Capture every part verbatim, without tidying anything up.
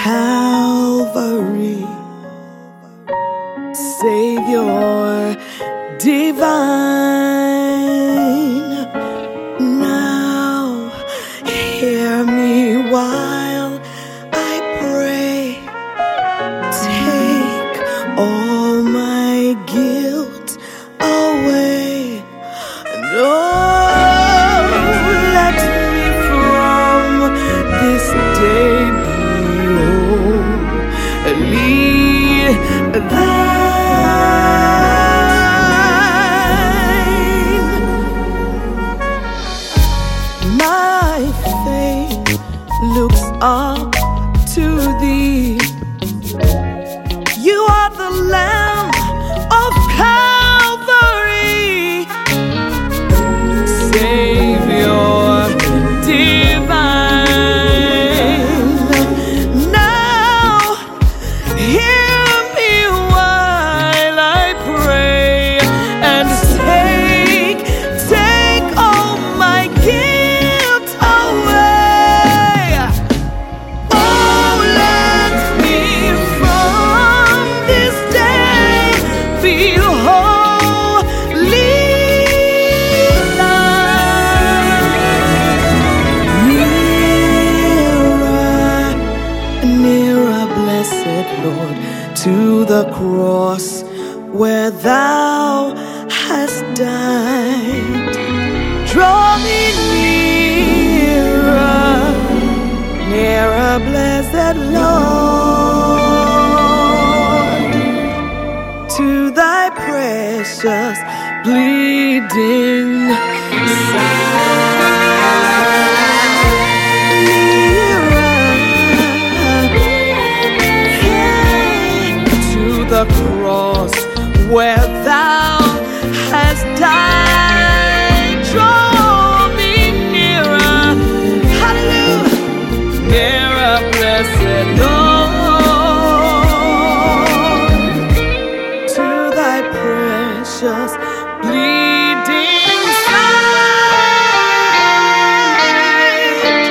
Calvary, Savior divine. Now hear me while I pray. Take all my guilt away, and oh, let me from this day be holy thine. My faith looks up to thee. You are the Lamb of Calvary, Savior divine. Now hear me while I pray, and take, take all my guilt away. Oh, let me from this day feel holy thine. Nearer, nearer, blessed Lord, to the cross where thou hast died. Draw me nearer, nearer, blessed Lord, to thy precious bleeding side. Nearer, to the cross where thou hast died. Draw me nearer, hallelujah, nearer, blessed Lord, to thy precious bleeding side.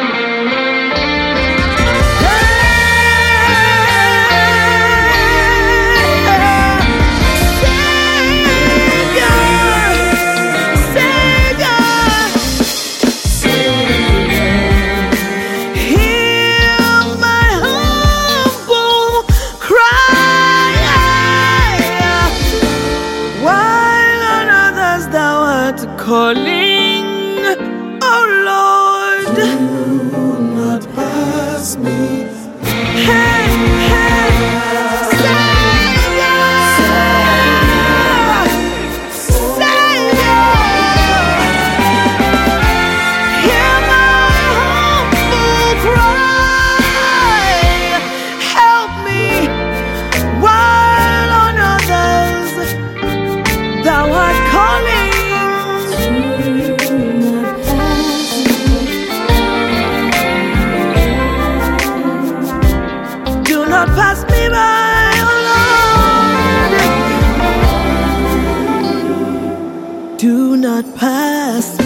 Calling, oh Lord, do not pass me. Hey, hey, Savior, Savior, hear my humble cry. Help me while on others thou art calling. Pass me by, oh Lord. Do not pass